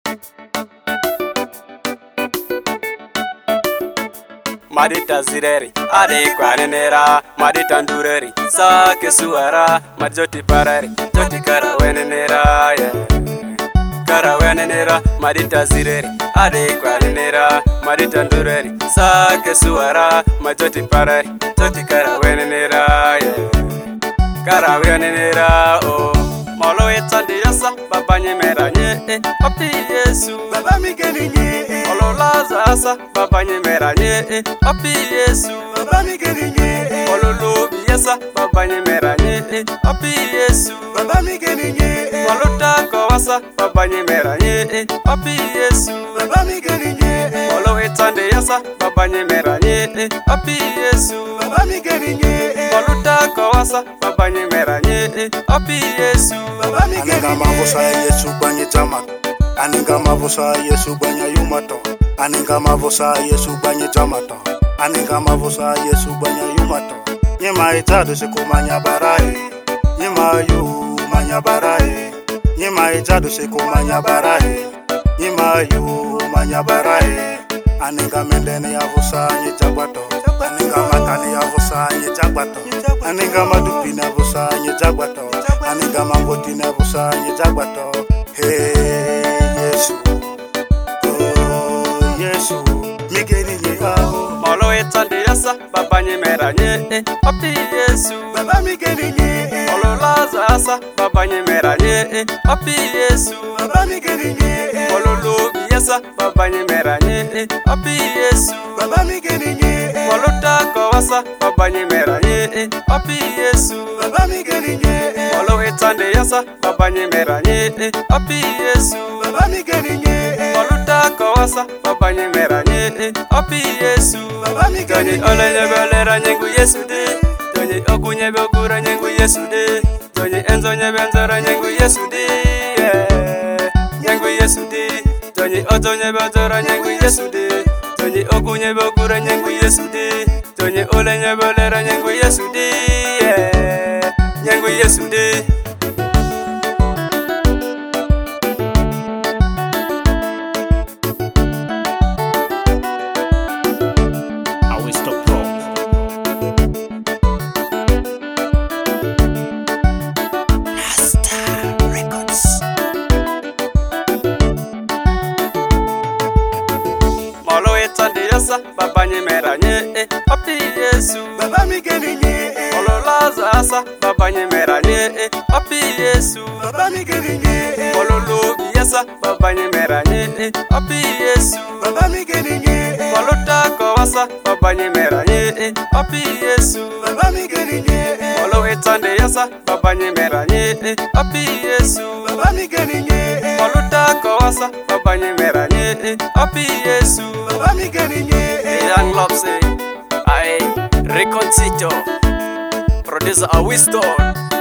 Madita zireri, ade kwanenera, madita ndureri, sake suara, majoti parari, joti karawenenera, yeah. Karawenenera, madita zireri, ade kwanenera, madita ndureri, sake suara, majoti parari, joti karawenenera, yeah. Karawenenera, oh. Molo etande yasa, baba nyemera nye, papi Yesu, baba migeni nye. Molo laza asa, baba nyemera nye, papi Yesu, baba migeni nye. Molo lobi yasa, baba nyemera nye, papi Yesu, baba migeni nye. Molo tako wasa, baba nyemera nye, papi Yesu, baba migeni nye. Molo etande yasa, baba nyemera nye, papi Yesu, baba migeni nye. Molo tako wasa, baba nyemera nye, papi Yesu. Aninga mavusa Yesu banye tamat. Aninga mavusa Yesu banye yumato. Aninga mavusa Yesu banye tamato. Aninga mavusa Yesu banye yumato. Nyema itado sekumanya barae. Nyema yu manya barae. Nyema itado sekumanya barae. Nyema yu manya barae. Aninga mendene ya vusa nye jagwato. Aninga matani ya vusa nye jagwato. Aninga madupi na vusa nye jagwato. Aninga mangoti na vusa nye jagwato. Hey Yesu, oh Yesu, migeni nye ao. Molo etande yasa, baba nyemera nye, papi Yesu, baba migeni nye. Molo laza asa, baba nyemera nye, papi Yesu, baba migeni nye. Molo lobi yasa, baba nyemera nye, papi Yesu, baba migeni nye. Molo tako wasa, baba nyemera nye, papi Yesu, baba migeni nye. Molo etande yasa, baba nyemera nye, papi Yesu, baba migeni nye. Molo tako wasa, baba nyemera nye, papi Yesu, baba migeni nye. Ole nyebelera nyengu Yesu de, Tonye okunye bokura nyengu Yesu de, Tonye enzo nyebenzora nyengu Yesu de, nyengu Yesu de, Tonye oto nyebenzora nyengu Yesu de, Tonye okunye bokura nyengu Yesu de, Tonye ole nyebelera nyengu Yesu de, nyengu Yesu de. Baba nyemera nye, papi Yesu, baba migeni nye. Molo laza asa, baba nyemera nye, papi Yesu, baba migeni nye. Molo lobi yasa, baba nyemera nye, papi Yesu, baba migeni nye. Molo tako wasa, baba nyemera nye, papi Yesu, baba migeni nye. Molo etande yasa, baba nyemera nye, papi Yesu, baba migeni nye. Molo tako wasa, baba nyemera nye, papi Yesu, baba migeni nye. Young love say, aye, Reconcito, producer a wisdom.